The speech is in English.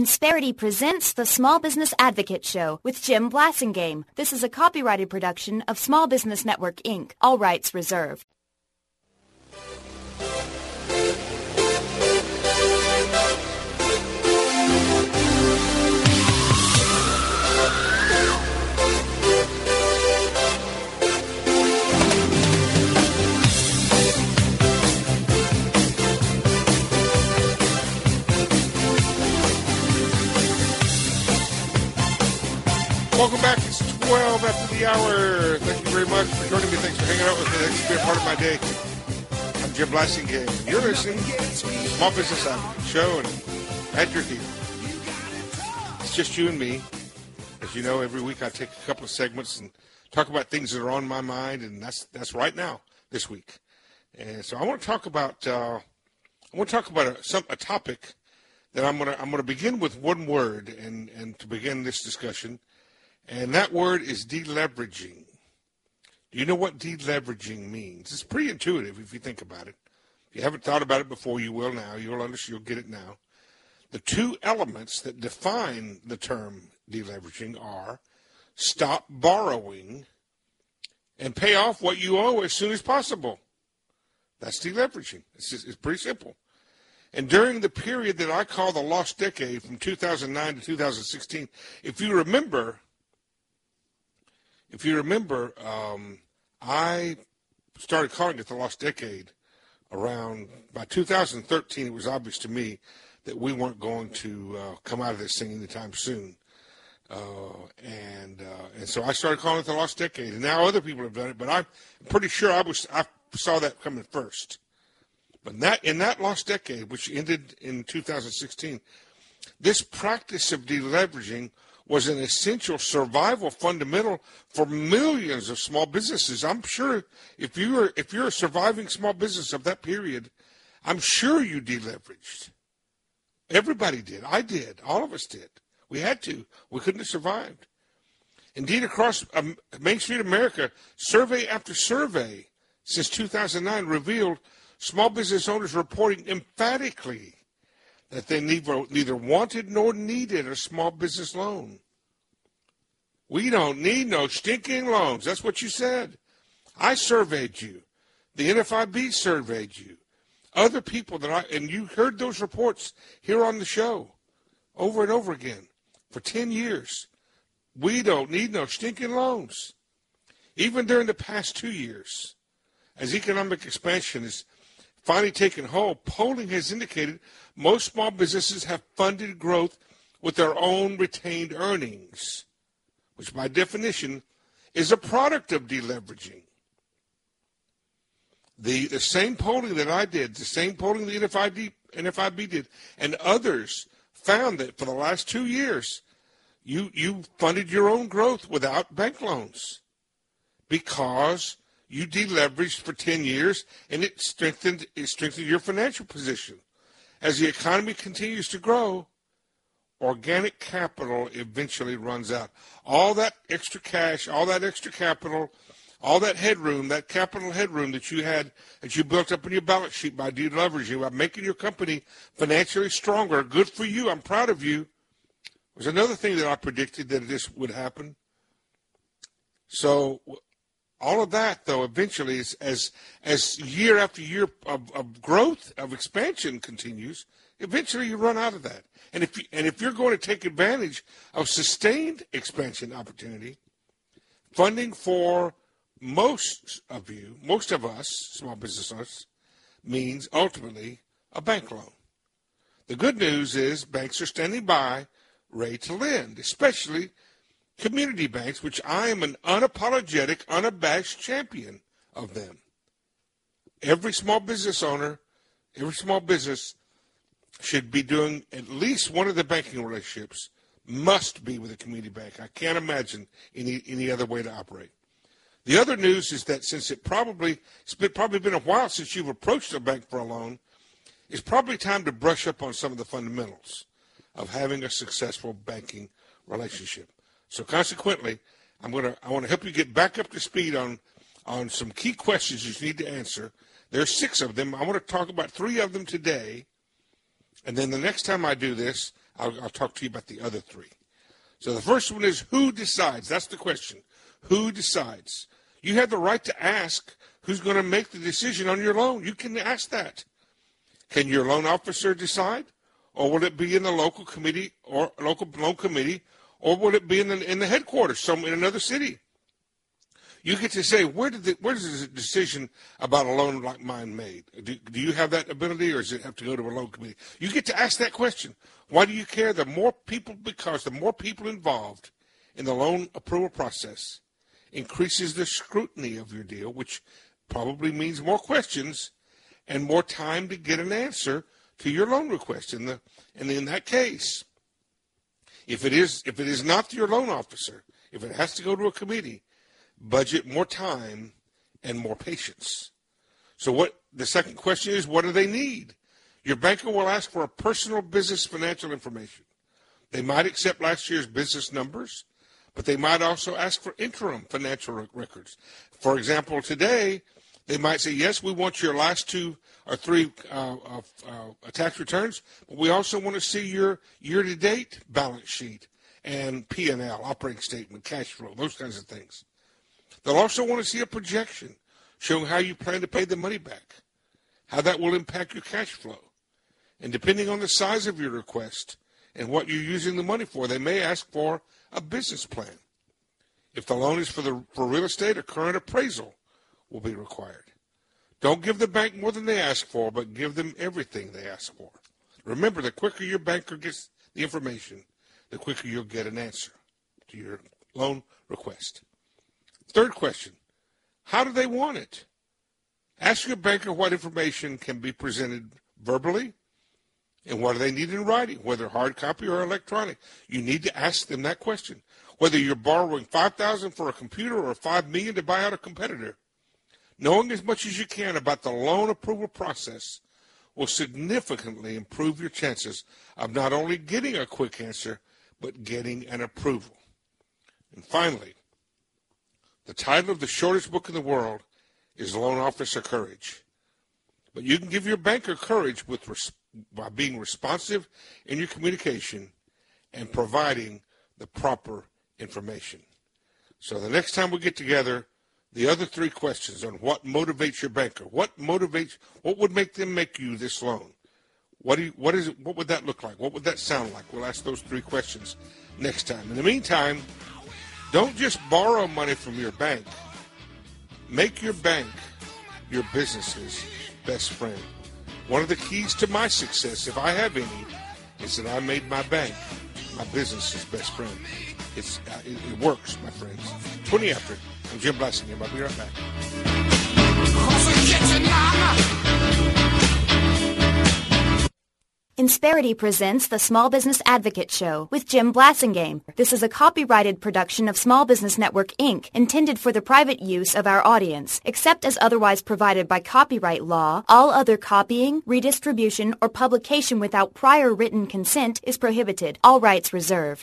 Insperity presents the Small Business Advocate Show with Jim Blasingame. This is a copyrighted production of Small Business Network, Inc., all rights reserved. Welcome back. It's 12 after the hour. Thank you very much for joining me. Thanks for hanging out with me. Thanks for being a part of my day. I'm Jim Blasingame. You're listening to the Small Business Advocate Show, and glad you're here. It's just you and me. As you know, every week I take a couple of segments and talk about things that are on my mind, and that's right now this week. And so I want to talk about a topic that I'm gonna begin with one word and to begin this discussion. And that word is deleveraging. Do you know what deleveraging means? It's pretty intuitive if you think about it. If you haven't thought about it before, you will now. You'll get it now. The two elements that define the term deleveraging are stop borrowing and pay off what you owe as soon as possible. That's deleveraging. It's pretty simple. And during the period that I call the lost decade from 2009 to 2016, if you remember, I started calling it the lost decade around, by 2013, it was obvious to me that we weren't going to come out of this thing anytime soon. And so I started calling it the lost decade. And now other people have done it, but I'm pretty sure I saw that coming first. But in that lost decade, which ended in 2016, this practice of deleveraging was an essential survival fundamental for millions of small businesses. I'm sure if you're a surviving small business of that period, I'm sure you deleveraged. Everybody did. I did. All of us did. We had to. We couldn't have survived. Indeed, across Main Street America, survey after survey since 2009 revealed small business owners reporting emphatically that they neither wanted nor needed a small business loan. We don't need no stinking loans. That's what you said. I surveyed you. The NFIB surveyed you. Other people and you heard those reports here on the show over and over again for 10 years. We don't need no stinking loans. Even during the past 2 years, as economic expansion is finally taken hold, polling has indicated most small businesses have funded growth with their own retained earnings, which by definition is a product of deleveraging. The same polling that I did, the same polling the NFIB did, and others found that for the last 2 years, you funded your own growth without bank loans because you deleveraged for 10 years, and it strengthened your financial position. As the economy continues to grow, organic capital eventually runs out. All that extra cash, all that extra capital, all that headroom, that capital headroom that you had, that you built up in your balance sheet by deleveraging, by making your company financially stronger, good for you, I'm proud of you, was another thing that I predicted that this would happen. So all of that, though, eventually, as year after year of growth, of expansion continues, eventually you run out of that. And if you're going to take advantage of sustained expansion opportunity, funding for most of us, small business owners, means ultimately a bank loan. The good news is banks are standing by, ready to lend, especially community banks, which I am an unapologetic, unabashed champion of them. Every small business owner, every small business should be doing at least one of the banking relationships, must be with a community bank. I can't imagine any other way to operate. The other news is that since it's probably been a while since you've approached a bank for a loan, it's probably time to brush up on some of the fundamentals of having a successful banking relationship. So consequently, I want to help you get back up to speed on some key questions you need to answer. There are 6 of them. I want to talk about 3 of them today. And then the next time I do this, I'll talk to you about the other three. So the first one is who decides? That's the question. Who decides? You have the right to ask who's going to make the decision on your loan. You can ask that. Can your loan officer decide? Or will it be in the local committee or local loan committee? Or will it be in the headquarters, in another city? You get to say, where does the decision about a loan like mine made? Do you have that ability, or does it have to go to a loan committee? You get to ask that question. Why do you care? Because the more people involved in the loan approval process increases the scrutiny of your deal, which probably means more questions and more time to get an answer to your loan request. And in that case, if it is not your loan officer, if it has to go to a committee, budget more time and more patience. So what the second question is, what do they need? Your banker will ask for a personal business financial information. They might accept last year's business numbers, but they might also ask for interim financial records. For example, today, they might say, yes, we want your last 2 or 3 tax returns, but we also want to see your year-to-date balance sheet and P&L, operating statement, cash flow, those kinds of things. They'll also want to see a projection showing how you plan to pay the money back, how that will impact your cash flow. And depending on the size of your request and what you're using the money for, they may ask for a business plan. If the loan is for real estate, a current appraisal will be required. Don't give the bank more than they ask for, but give them everything they ask for. Remember, the quicker your banker gets the information, the quicker you'll get an answer to your loan request. Third question, how do they want it? Ask your banker what information can be presented verbally and what do they need in writing, whether hard copy or electronic. You need to ask them that question. Whether you're borrowing $5,000 for a computer or $5 million to buy out a competitor, knowing as much as you can about the loan approval process will significantly improve your chances of not only getting a quick answer, but getting an approval. And finally, the title of the shortest book in the world is Loan Officer Courage. But you can give your banker courage by being responsive in your communication and providing the proper information. So the next time we get together, the other 3 questions on what motivates your banker, what would make them make you this loan? What would that look like? What would that sound like? We'll ask those 3 questions next time. In the meantime, don't just borrow money from your bank. Make your bank your business's best friend. One of the keys to my success, if I have any, is that I made my bank my business's best friend. It works, my friends. 20 after. I'm Jim Blasingame. I'll be right back. Insperity presents the Small Business Advocate Show with Jim Blasingame. This is a copyrighted production of Small Business Network, Inc., intended for the private use of our audience. Except as otherwise provided by copyright law, all other copying, redistribution, or publication without prior written consent is prohibited. All rights reserved.